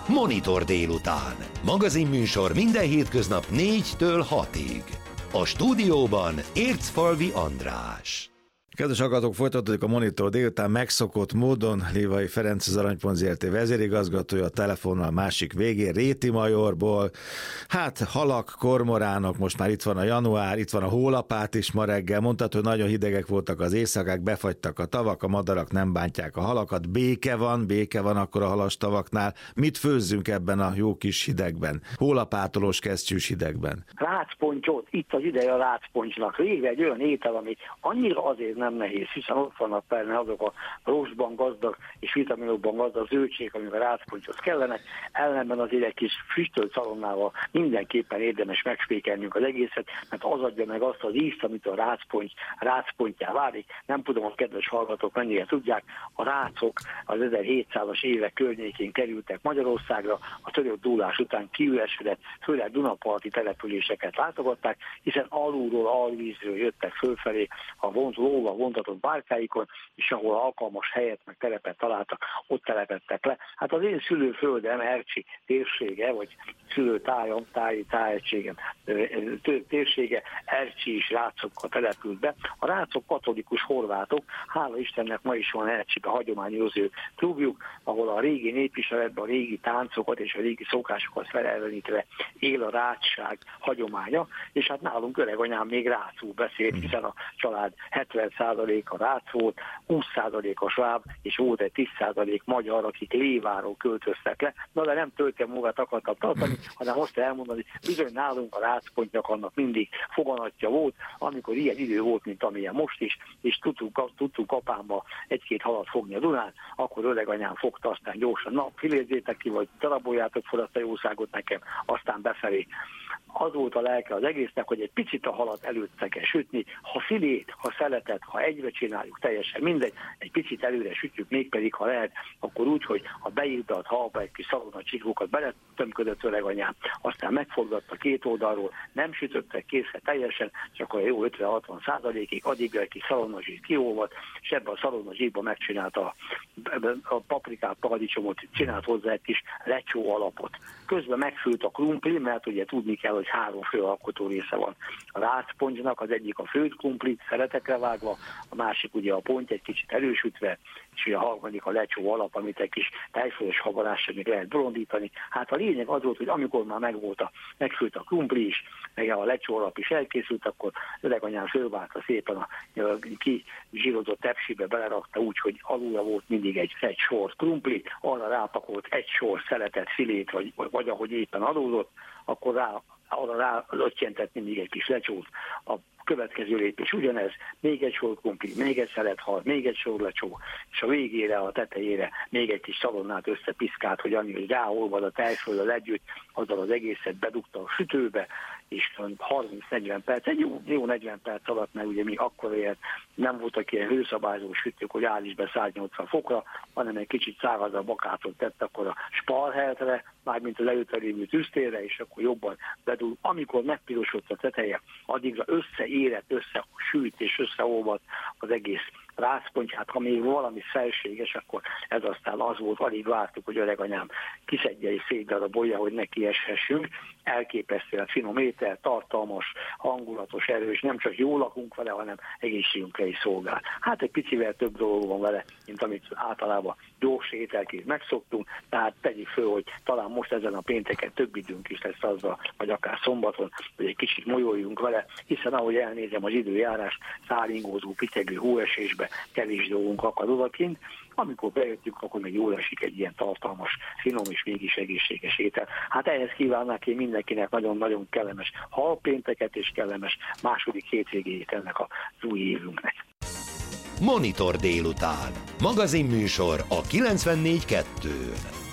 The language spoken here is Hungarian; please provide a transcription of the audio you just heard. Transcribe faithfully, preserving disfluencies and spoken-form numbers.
Monitor délután. Magazinműsor minden hétköznap négytől hatig. A stúdióban Ércfalvi András. Kedves hallgatók, folytatódik a Monitor délután megszokott módon. Lévai Ferenc, az Aranypont Zrt. Vezérigazgatója, a telefonnal másik végén, Réti Majorból. Hát halak, kormoránok, most már itt van a január, itt van a hólapát is ma reggel. Mondtad, hogy nagyon hidegek voltak az éjszakák, befagytak a tavak, a madarak nem bántják a halakat. Béke van, béke van akkor a halas tavaknál. Mit főzzünk ebben a jó kis hidegben? Hólapátolós kesztyűs hidegben. Rácpontyot, itt az ideje a rácpontynak. Végre egy olyan étel, amit annyira azért nem nehéz, hiszen ott vannak benne azok a rostban gazdag és vitaminokban gazdag zöldség, amik a rácpontyhoz kellenek, ellenben azért egy kis füstölt szalonnával mindenképpen érdemes megspékelnünk az egészet, mert az adja meg azt az ízt, amit a rácponty, rácpontyá válik. Nem tudom, hogy kedves hallgatók mennyire tudják, a rácok az ezerhétszázas évek környékén kerültek Magyarországra, a török dúlás után kiüresedett, főleg dunaparti településeket látogatták, hiszen alulról, alvízről jöttek fölfelé a vonzó vontatott bárkáikon, és ahol alkalmas helyet meg telepet találtak, ott telepettek le. Hát az én szülőföldem, Ercsi térsége, vagy szülőtájam, táj, tájegységem térsége, Ercsi is rácokkal települt be. A rácok katolikus horvátok, hála Istennek ma is van Ercsibe hagyományozó klubjuk, ahol a régi népviseletben a régi táncokat és a régi szokásokat felelvenítve él a rácság hagyománya, és hát nálunk öreganyám még rácul beszélt, hiszen a család hetven százaléka rác volt, húsz százalékos sváb, és volt egy tíz százalék magyar, akik Léváról költöztek le. Na de nem töltem magát akartam tartani, hanem azt elmondani, bizony nálunk a rácpontnak annak mindig foganatja volt, amikor ilyen idő volt, mint amilyen most is, és tudtunk, tudtunk apámba egy-két halat fogni a Dunán, akkor öreganyám fogta, aztán gyorsan, na, filézzétek ki, vagy daraboljátok fel azt a jószágot nekem, aztán befelé. Az volt a lelke az egésznek, hogy egy picit a halat előtte kell sütni, ha filét, ha szeletet, ha egybe csináljuk, teljesen mindegy, egy picit előre sütjük, mégpedig ha lehet, akkor úgy, hogy a beírtalt halba egy kis szalonna csikókat beletömködött öreganyám, aztán megforgatta két oldalról, nem sütöttek készre teljesen, csak a jó ötven-hatvan százalékig, addig egy kis szalonnazsírt kiolvadt, és ebben a szalonnazsírban megcsinálta a, a paprikát, paradicsomot, csinált hozzá egy kis lecsó alapot. Közben megfült a krumpli, mert ugye tudni kell, hogy három fő alkotó része van. A rácpontynak az egyik a főtt krumpli, szeretekre vágva, a másik ugye a ponty egy kicsit erősütve, és ugye a harmadik a lecsó alap, amit egy kis tejfölös habarással még lehet bolondítani. Hát a lényeg az volt, hogy amikor már megvolt a, megfőtt a krumpli is, meg a lecsó alap is elkészült, akkor öreganyám fölválta szépen a, a kizsírozott tepsibe, belerakta úgy, hogy alulra volt mindig egy, egy sor krumpli, arra rápakolt egy sor szeletet, filét, vagy, vagy ahogy éppen adódott, akkor rá, arra rá löttyentett mindig egy kis lecsót. A következő lépés ugyanez, még egy sor krumpli, még egy szelethal, még egy sor lecsó, és a végére, a tetejére még egy kis szalonnát összepiszkált, hogy annyi, hogy ráolvad a tejföldel együtt, azzal az egészet bedugta a sütőbe, és harminc-negyven perc, egy jó, jó negyven perc alatt, mert ugye mi akkor élt, nem voltak ilyen hőszabályzó sütők, hogy áll is be száznyolcvan fokra, hanem egy kicsit szárazabb bakátot tett akkor a sparheltre, mármint az előtte lévő tűztérre, és akkor jobban bedug. Amikor megpirosodott a teteje, addigra összeérett, összesült és összeolvadt az egész rácponty. Hát ha még valami felséges, akkor ez aztán az volt, alig vártuk, hogy öreganyám kiszedje és szétdarabolja, hogy ne kieshessünk. Elképesztően finom étel, tartalmas, hangulatos, erős, nem csak jól lakunk vele, hanem egészségünkre is szolgál. Hát egy picivel több dolog van vele, mint amit általában gyors ételként megszoktunk, tehát tegyük föl, hogy talán most ezen a pénteken több időnk is lesz azzal, vagy akár szombaton, hogy egy kicsit molyoljunk vele, hiszen ahogy elnézem az időjárás, száringózó, pityegő hóesésbe kevés dolgunk akad odakint. Amikor bejöttünk, akkor még jól esik egy ilyen tartalmas, finom és mégis egészséges étel. Hát ehhez kívánnák én mindenkinek nagyon-nagyon kellemes halpénteket és kellemes második hétvégéjét ennek az új évünknek. Monitor délután. Magazinműsor a kilencvennégy kettőn.